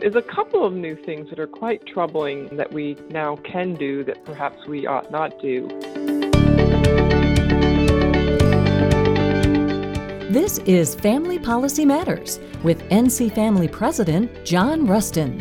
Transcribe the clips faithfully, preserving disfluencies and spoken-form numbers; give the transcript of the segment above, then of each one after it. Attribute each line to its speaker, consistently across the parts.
Speaker 1: is a couple of new things that are quite troubling that we now can do that perhaps we ought not do.
Speaker 2: This is Family Policy Matters with N C Family President John Rustin.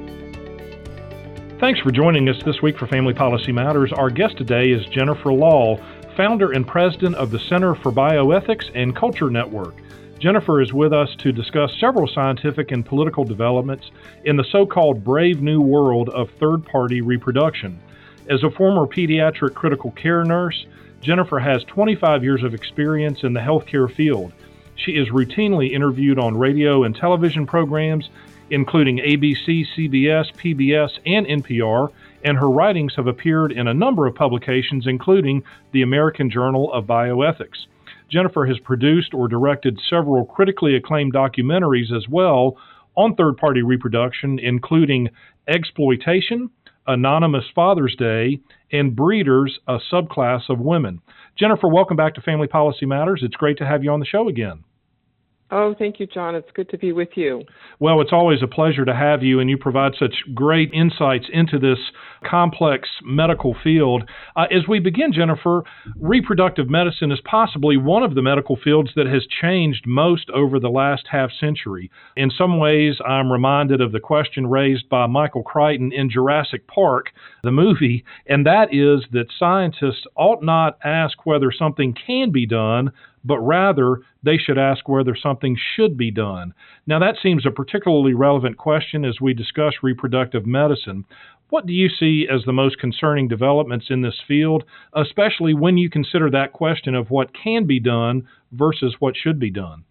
Speaker 3: Thanks for joining us this week for Family Policy Matters. Our guest today is Jennifer Lahl, founder and president of the Center for Bioethics and Culture Network. Jennifer is with us to discuss several scientific and political developments in the so-called brave new world of third-party reproduction. As a former pediatric critical care nurse, Jennifer has twenty-five years of experience in the healthcare field. She is routinely interviewed on radio and television programs, including A B C, C B S, P B S, and N P R, and her writings have appeared in a number of publications, including the American Journal of Bioethics. Jennifer has produced or directed several critically acclaimed documentaries as well on third-party reproduction, including Exploitation, Anonymous Father's Day, and Breeders, a Subclass of Women. Jennifer, welcome back to Family Policy Matters. It's great to have you on the show again.
Speaker 1: Oh, thank you, John. It's good to be with you.
Speaker 3: Well, it's always a pleasure to have you, and you provide such great insights into this complex medical field. Uh, as we begin, Jennifer, reproductive medicine is possibly one of the medical fields that has changed most over the last half century. In some ways, I'm reminded of the question raised by Michael Crichton in Jurassic Park, the movie, and that is that scientists ought not ask whether something can be done, but rather they should ask whether something should be done. Now, that seems a particularly relevant question as we discuss reproductive medicine. What do you see as the most concerning developments in this field, especially when you consider that question of what can be done versus what should be done?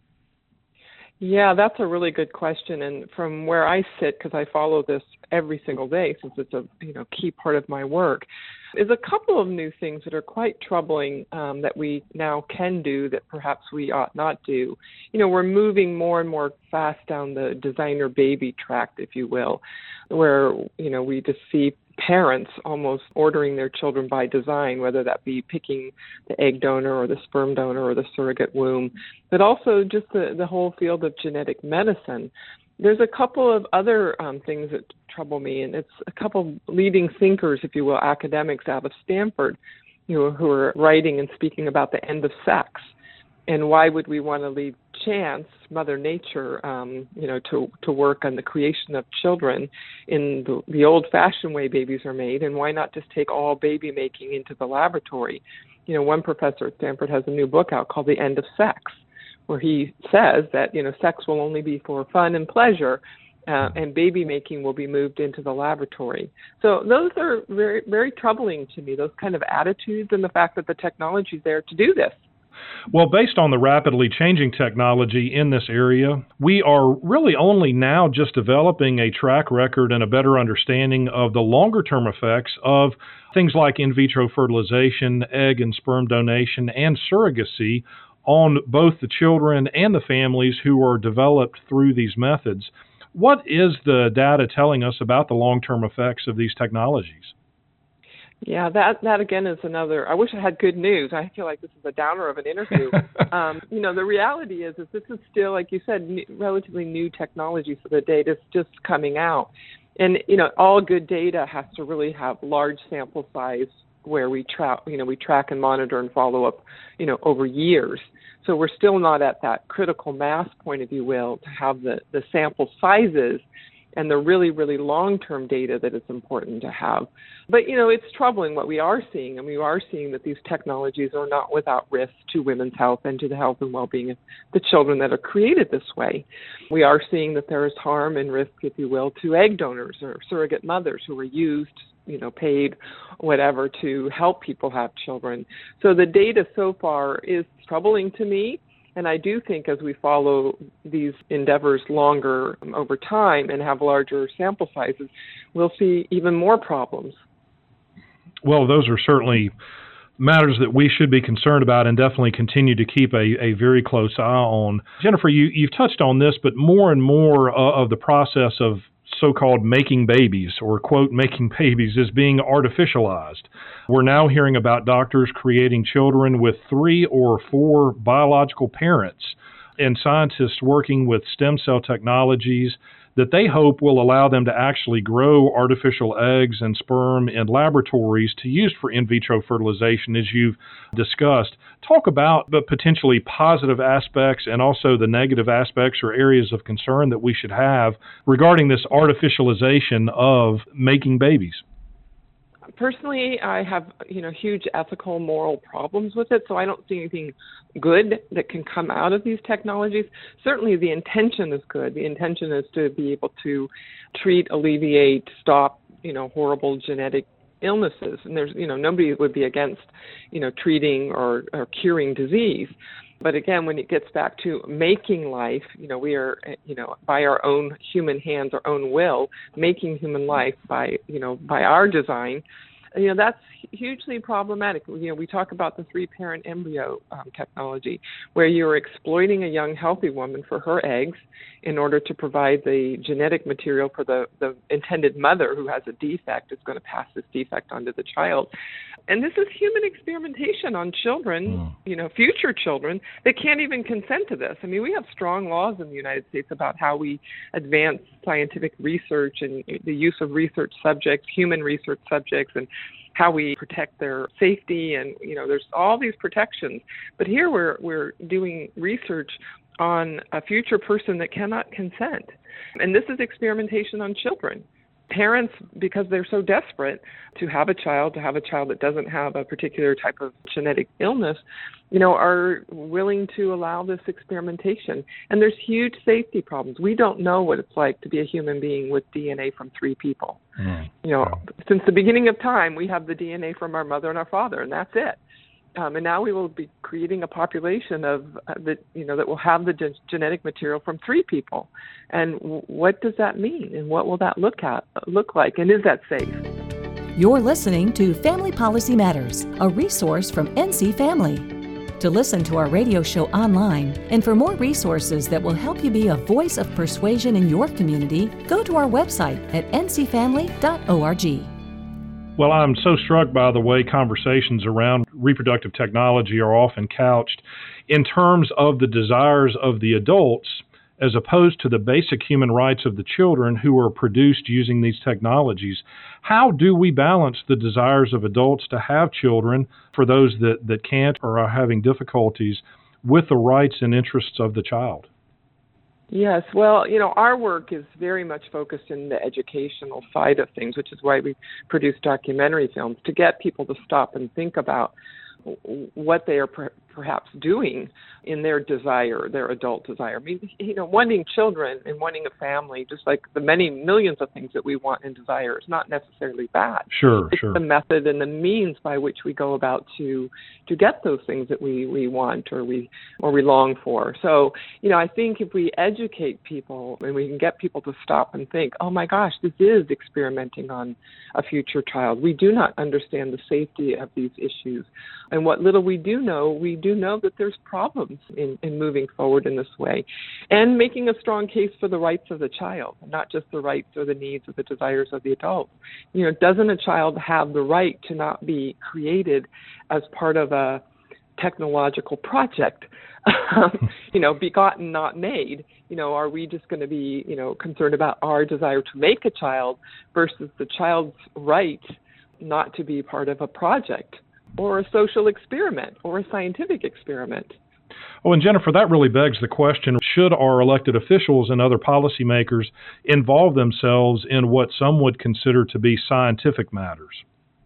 Speaker 1: Yeah, that's a really good question. And from where I sit, because I follow this every single day since it's a you know key part of my work, is a couple of new things that are quite troubling um, that we now can do that perhaps we ought not do. You know, we're moving more and more fast down the designer baby track, if you will, where, you know, we just see parents almost ordering their children by design, whether that be picking the egg donor or the sperm donor or the surrogate womb, but also just the, the whole field of genetic medicine. There's a couple of other um, things that trouble me, and it's a couple leading thinkers, if you will, academics out of Stanford, you know, who are writing and speaking about the end of sex. And why would we want to leave chance, Mother Nature, um, you know, to, to work on the creation of children in the, the old-fashioned way babies are made, and why not just take all baby making into the laboratory? You know, one professor at Stanford has a new book out called The End of Sex, where he says that, you know, sex will only be for fun and pleasure, uh, and baby making will be moved into the laboratory. So those are very, very troubling to me, those kind of attitudes and the fact that the technology is there to do this.
Speaker 3: Well, based on the rapidly changing technology in this area, we are really only now just developing a track record and a better understanding of the longer-term effects of things like in vitro fertilization, egg and sperm donation, and surrogacy on both the children and the families who are developed through these methods. What is the data telling us about the long-term effects of these technologies?
Speaker 1: Yeah, that that again is another. I wish I had good news. I feel like this is a downer of an interview. um, you know, the reality is, is this is still, like you said, new, relatively new technology, so the data is just coming out. And you know, all good data has to really have large sample size where we track, you know, we track and monitor and follow up, you know, over years. So we're still not at that critical mass point, if you will, to have the, the sample sizes and the really, really long-term data that it's important to have. But, you know, it's troubling what we are seeing, and we are seeing that these technologies are not without risk to women's health and to the health and well-being of the children that are created this way. We are seeing that there is harm and risk, if you will, to egg donors or surrogate mothers who are used, you know, paid, whatever, to help people have children. So the data so far is troubling to me. And I do think as we follow these endeavors longer um, over time and have larger sample sizes, we'll see even more problems.
Speaker 3: Well, those are certainly matters that we should be concerned about and definitely continue to keep a, a very close eye on. Jennifer, you, you've touched on this, but more and more uh, of the process of so-called making babies, or quote, making babies, is being artificialized. We're now hearing about doctors creating children with three or four biological parents. and scientists working with stem cell technologies that they hope will allow them to actually grow artificial eggs and sperm in laboratories to use for in vitro fertilization, as you've discussed. Talk about the potentially positive aspects and also the negative aspects or areas of concern that we should have regarding this artificialization of making babies.
Speaker 1: Personally, I have, you know, huge ethical, moral problems with it, so I don't see anything good that can come out of these technologies. Certainly the intention is good. The intention is to be able to treat, alleviate, stop, you know, horrible genetic illnesses. And there's, you know, nobody would be against, you know, treating or, or curing disease. But again, when it gets back to making life, you know, we are, you know, by our own human hands, our own will, making human life by, you know, by our design, you know, that's hugely problematic. You know, we talk about the three-parent embryo um, technology, where you're exploiting a young, healthy woman for her eggs in order to provide the genetic material for the, the intended mother who has a defect, is going to pass this defect onto the child. And this is human experimentation on children, mm. you know, future children that can't even consent to this. I mean, we have strong laws in the United States about how we advance scientific research and the use of research subjects, human research subjects, and how we protect their safety. And, you know, there's all these protections. But here we're we're doing research on a future person that cannot consent. And this is experimentation on children. Parents, because they're so desperate to have a child, to have a child that doesn't have a particular type of genetic illness, you know, are willing to allow this experimentation. And there's huge safety problems. We don't know what it's like to be a human being with D N A from three people. Mm. You know, since the beginning of time, we have the D N A from our mother and our father, and that's it. Um, and now we will be creating a population of uh, that, you know, that will have the ge- genetic material from three people. And w- what does that mean? And what will that look at look like? And is that safe?
Speaker 2: You're listening to Family Policy Matters, a resource from N C Family. To listen to our radio show online and for more resources that will help you be a voice of persuasion in your community, go to our website at n c family dot org.
Speaker 3: Well, I'm so struck by the way conversations around reproductive technology are often couched in terms of the desires of the adults as opposed to the basic human rights of the children who are produced using these technologies. How do we balance the desires of adults to have children, for those that, that can't or are having difficulties, with the rights and interests of the child?
Speaker 1: Yes, well, you know, our work is very much focused in the educational side of things, which is why we produce documentary films, to get people to stop and think about what they are per- perhaps doing in their desire, their adult desire. I mean, you know, wanting children and wanting a family, just like the many millions of things that we want and desire, is not necessarily bad.
Speaker 3: Sure,
Speaker 1: it's
Speaker 3: sure.
Speaker 1: the method and the means by which we go about to to get those things that we, we want or we or we long for. So, you know, I think if we educate people and we can get people to stop and think, oh my gosh, this is experimenting on a future child. We do not understand the safety of these issues. And what little we do know, we do know that there's problems in, in moving forward in this way and making a strong case for the rights of the child, not just the rights or the needs or the desires of the adult. You know, doesn't a child have the right to not be created as part of a technological project? you know, begotten, not made. You know, are we just going to be, you know, concerned about our desire to make a child versus the child's right not to be part of a project or a social experiment or a scientific experiment?
Speaker 3: Oh, and Jennifer, that really begs the question, should our elected officials and other policymakers involve themselves in what some would consider to be scientific matters?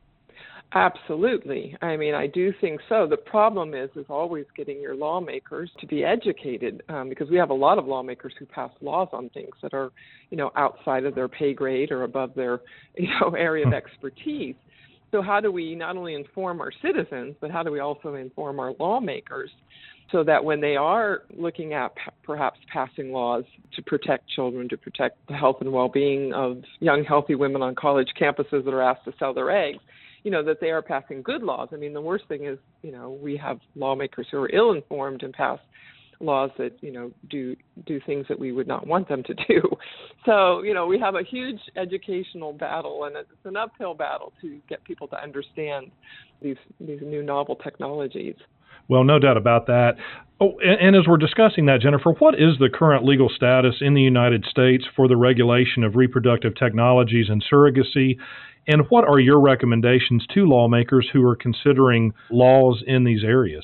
Speaker 1: Absolutely. I mean, I do think so. The problem is, is always getting your lawmakers to be educated, um, because we have a lot of lawmakers who pass laws on things that are, you know, outside of their pay grade or above their, you know, area of expertise. So how do we not only inform our citizens, but how do we also inform our lawmakers so that when they are looking at p- perhaps passing laws to protect children, to protect the health and well-being of young, healthy women on college campuses that are asked to sell their eggs, you know, that they are passing good laws? I mean, the worst thing is, you know, we have lawmakers who are ill-informed and pass laws that, you know, do do things that we would not want them to do. So, you know, we have a huge educational battle, and it's an uphill battle to get people to understand these these new novel technologies.
Speaker 3: Well, no doubt about that. Oh, and, and as we're discussing that, Jennifer, what is the current legal status in the United States for the regulation of reproductive technologies and surrogacy? And what are your recommendations to lawmakers who are considering laws in these areas?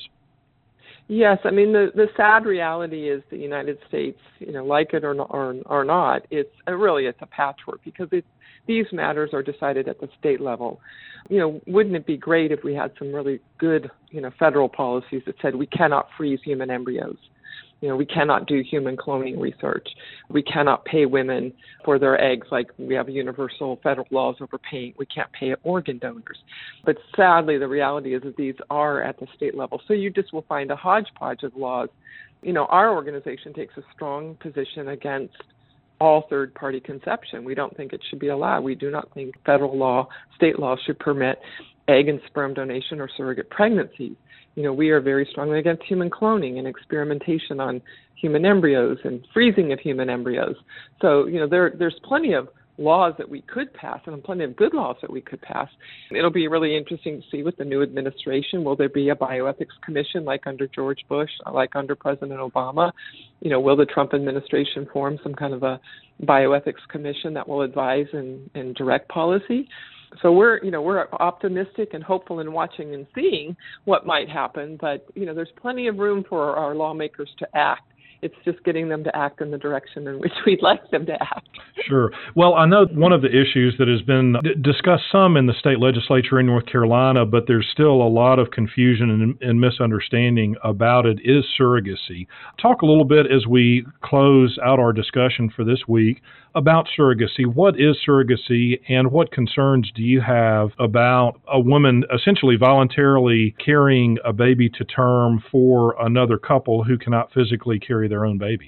Speaker 1: Yes, I mean, the, the sad reality is the United States, you know, like it or not, or, or not, it's uh, really it's a patchwork because it, these matters are decided at the state level. You know, wouldn't it be great if we had some really good, you know, federal policies that said we cannot freeze human embryos? You know, we cannot do human cloning research. We cannot pay women for their eggs like we have universal federal laws over paying. We can't pay organ donors. But sadly, the reality is that these are at the state level. So you just will find a hodgepodge of laws. You know, our organization takes a strong position against all third-party conception. We don't think it should be allowed. We do not think federal law, state law should permit egg and sperm donation or surrogate pregnancies. You know, we are very strongly against human cloning and experimentation on human embryos and freezing of human embryos. So, you know, there there's plenty of laws that we could pass and plenty of good laws that we could pass. It'll be really interesting to see with the new administration. Will there be a bioethics commission like under George Bush, like under President Obama? You know, will the Trump administration form some kind of a bioethics commission that will advise and, and direct policy? So we're, you know, we're optimistic and hopeful in watching and seeing what might happen, but, you know, there's plenty of room for our lawmakers to act. It's just getting them to act in the direction in which we'd like them to act.
Speaker 3: Sure. Well, I know one of the issues that has been d- discussed some in the state legislature in North Carolina, but there's still a lot of confusion and, and misunderstanding about it, is surrogacy. Talk a little bit as we close out our discussion for this week about surrogacy. What is surrogacy, and what concerns do you have about a woman essentially voluntarily carrying a baby to term for another couple who cannot physically carry their own baby?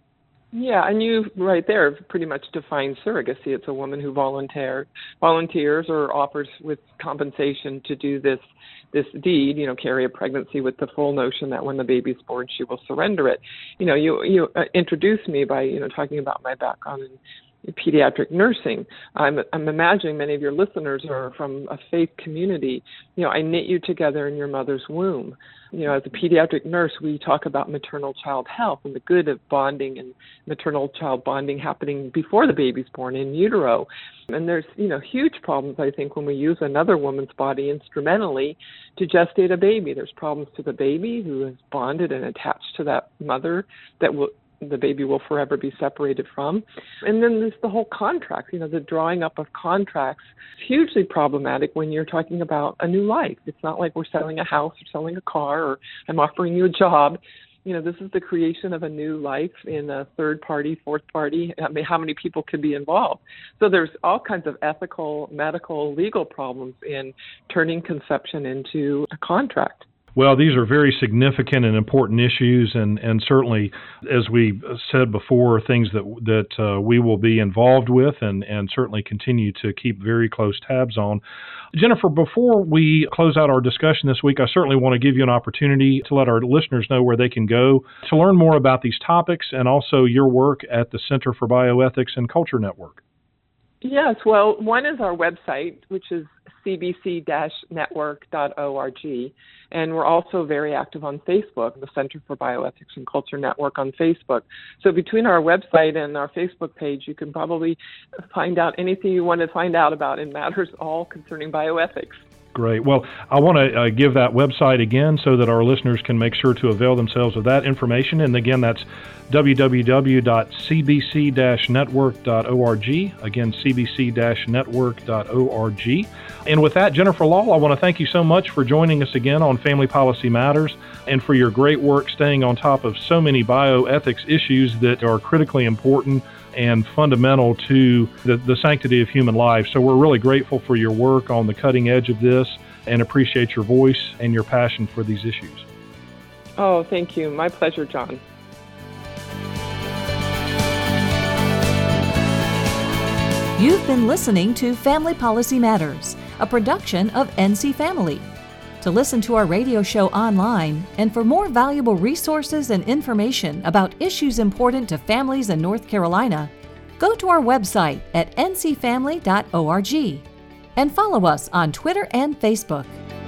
Speaker 1: Yeah, and you right there pretty much defined surrogacy. It's a woman who volunteer, volunteers or offers with compensation to do this this deed, you know, carry a pregnancy with the full notion that when the baby's born, she will surrender it. You know, you you uh, introduced me by, you know, talking about my background in pediatric nursing. I'm, I'm imagining many of your listeners are from a faith community. You know, I knit you together in your mother's womb. You know, as a pediatric nurse, we talk about maternal-child health and the good of bonding and maternal-child bonding happening before the baby's born in utero. And there's, you know, huge problems, I think, when we use another woman's body instrumentally to gestate a baby. There's problems to the baby who is bonded and attached to that mother that will the baby will forever be separated from. And then there's the whole contract, you know, the drawing up of contracts. It's hugely problematic when you're talking about a new life. It's not like we're selling a house or selling a car or I'm offering you a job. You know, this is the creation of a new life in a third party, fourth party. I mean, how many people could be involved? So there's all kinds of ethical, medical, legal problems in turning conception into a contract.
Speaker 3: Well, these are very significant and important issues, and, and certainly, as we said before, things that that uh, we will be involved with and, and certainly continue to keep very close tabs on. Jennifer, before we close out our discussion this week, I certainly want to give you an opportunity to let our listeners know where they can go to learn more about these topics and also your work at the Center for Bioethics and Culture Network.
Speaker 1: Yes, well, one is our website, which is c b c dash network dot org, and we're also very active on Facebook, the Center for Bioethics and Culture Network on Facebook. So between our website and our Facebook page, you can probably find out anything you want to find out about in matters all concerning bioethics.
Speaker 3: Great. Well, I want to uh, give that website again so that our listeners can make sure to avail themselves of that information. And again, that's w w w dot c b c dash network dot org. Again, c b c dash network dot org. And with that, Jennifer Lahl, I want to thank you so much for joining us again on Family Policy Matters and for your great work staying on top of so many bioethics issues that are critically important and fundamental to the, the sanctity of human life. So we're really grateful for your work on the cutting edge of this and appreciate your voice and your passion for these issues.
Speaker 1: Oh, thank you. My pleasure, John.
Speaker 2: You've been listening to Family Policy Matters, a production of N C Family. To listen to our radio show online and for more valuable resources and information about issues important to families in North Carolina, go to our website at n c family dot org and follow us on Twitter and Facebook.